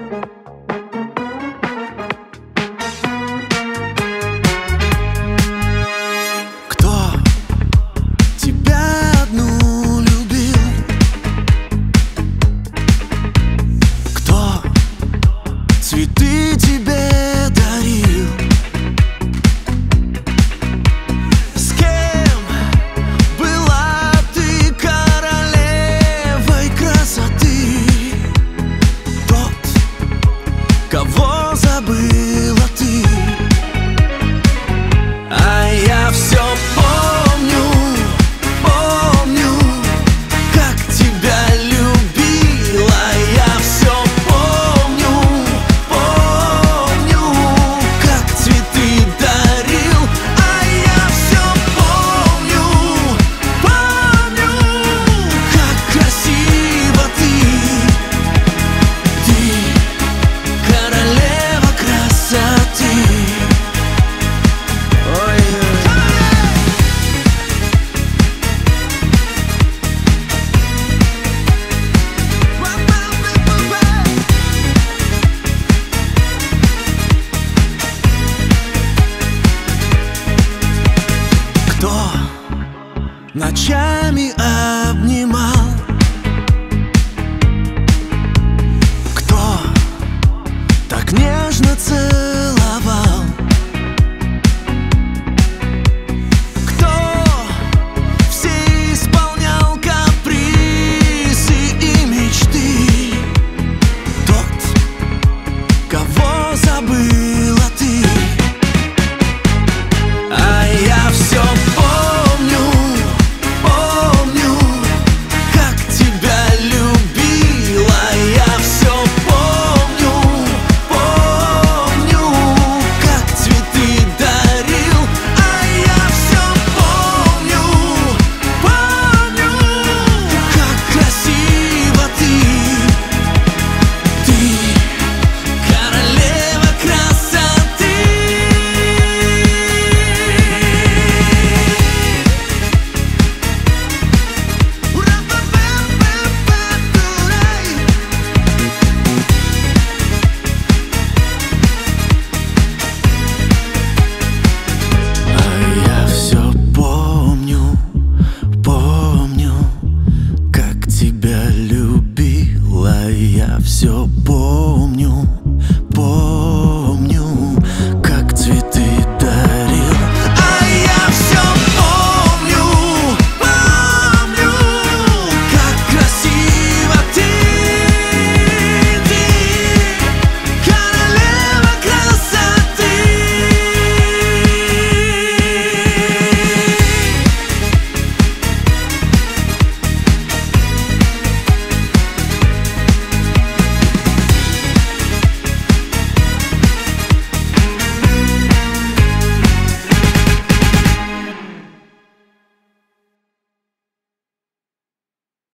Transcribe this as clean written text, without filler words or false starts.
Кто тебя одну любил? Кто цветы тебе дарил? С кем была ты королевой красоты? Тот, кого забыла ты. А я все помню, помню, как тебя любила. Я все помню, помню, как цветы дарил. А я все помню, помню, как красиво ты. Ты королева красоты. Кто ночами обнимал? Кто так нежно целовал? Кто все исполнял капризы и мечты? Тот, кого забыла ты. А я все помню, помню, как тебя любила. Я все помню, помню, как цветы дарил. А я все помню, помню, как красиво ты. Ты королева красоты. А я все помню, помню, как тебя любила. Я все помню,